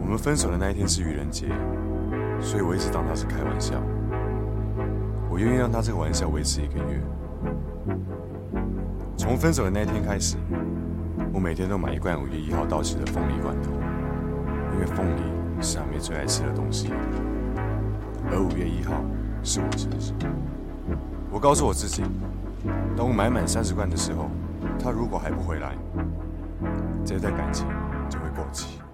我们分手的那一天是愚人节，所以我一直当他是开玩笑。我愿意让他这个玩笑维持1个月。从分手的那一天开始，我每天都买1罐5月1号到期的凤梨罐头，因为凤梨是阿妹最爱吃的东西，而5月1号是我生日。我告诉我自己，等我买满30罐的时候，他如果还不回来，这段感情就会过期。